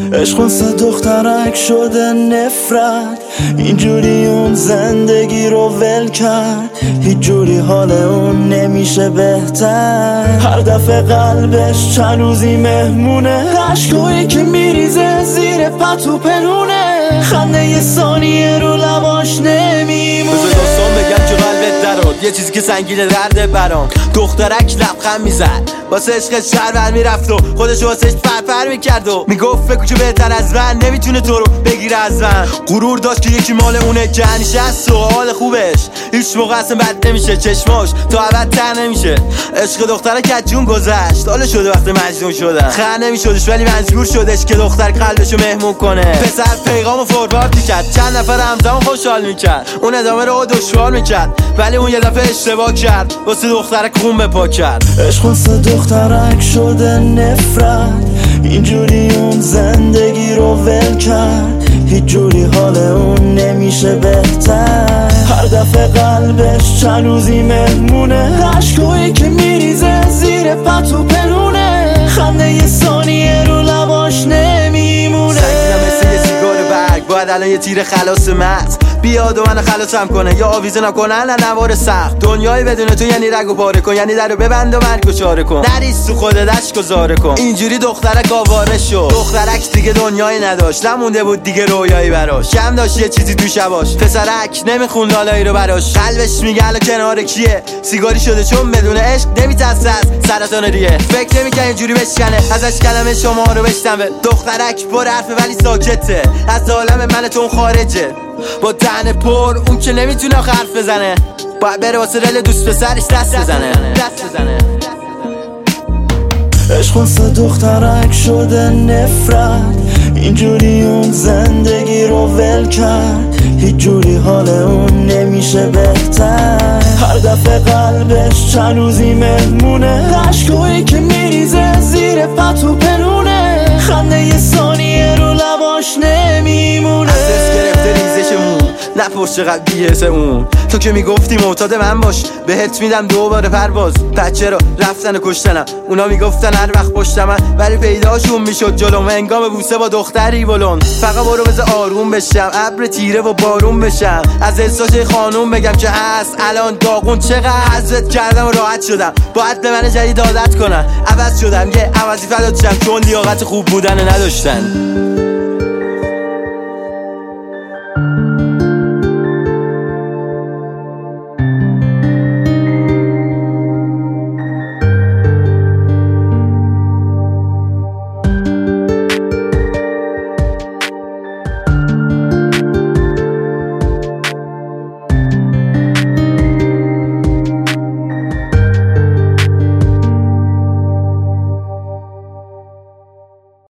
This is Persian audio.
عشق واسه دخترک شده نفرت، اینجوری اون زندگی رو ول کرد، هیچ جوری حال اون نمیشه بهتر. هر دفعه قلبش چند روزی مهمونه، عشقایی که میریزه زیر پتو پنونه، خنده یه ثانیه رو لباش نمیمونه. بذار داستان بگم که قلبت دراد، یه چیزی که سنگینه درده برام. دخترک لبخند میزد واسه عشق شهر میرفت و خودش واسهش پرپر میکرد و میگفت فکر که بهتر از من نمیتونه تو رو بگیره از من. غرور داشت که یکی مال اونه که همیشه هست و حال خوبش هیچ موقع اصلا بد نمیشه، چشماش تا ابد تر نمیشه. عشق دخترک از جون گذشت، حالا شده وقت مجنون شدن، خر نمیشدش ولی مجبور شدش که دختر قلبشو مهمون کنه. پسر پیغامو فوروارد میکرد، چند نفر همزمان خوشحال میکرد، اون ادامه رو دشوار میکرد، ولی اون یه دفعه اشتباه کرد، واسه دخترک خون بپا کرد. عشق واسه دخترک شده نفرت، اینجوری اون زندگی رو ول کرد، هیچ جوری حال اون نمیشه بهتر. هر دفعه قلبش چند روزی مهمونه، عشقایی که میریزه زیر پتو پنونه، خنده یه ثانیه رو لباش نمیمونه. سنگینم مثل یه سیگار برگ، باید الان یه تیر خلاص مغز بیاد و منو خلاصم کنه، یا آویزونم کنن نوار سخت. دنیای بدون تو یعنی رگ و پاره کن، یعنی درو ببند و مرگ و چاره کن، نریز تو خودت اشک و زاره کن. اینجوری دخترک آواره شد، دخترک دیگه دنیایی نداشت، نمونده بود دیگه رویایی براش، کم داشت یه چیزی تو شباش. پسرک نمیخون لالایی رو براش، قلبش میگه الان کنار کیه، سیگاری شده چون بدون عشق نمیترسه از سرطان ریه. فکر نمیکنه اینجوری بشکنه، ازش کلمه شما رو بشنوه. دخترک پر حرفه ولی ساکته، از عالم من تو خارجه، با دهن پر اون که نمیتونه حرف بزنه، باید بره واسه دل دوست پسرش دست بزنه. عشق واسه دخترک شده نفرت، اینجوری اون زندگی رو ول کرد، هیچ جوری حال اون nemiشه بهتر. هر دفعه قلبش چند روزی مهمونه، عشقایی که میریزه زیر پتو پنونه، خنده یه ثانیه رو لباش نمیمونه. اساس گرفته ریزشمون، نپرس چقدر بی‌حسه اون، تو که میگفتی معتاد من باش، بهت میدم دوباره پرواز. بچه رو رفتن و کشتنم، اونا میگفتن هر وقت پشتم، ولی پیداشون میشد جلوم هنگام بوسه با دختری بلند. فقط برو بذار آروم بشم، ابر تیره و بارون بشم، از احساس خانوم بگم که هست الان داغون. چقدر حضرت کردم و راحت شدم، باید به من جدید عادت کنم، عوض شدم یه عوضی فدات شم، چون لیاقت خوب بودن نداشتن.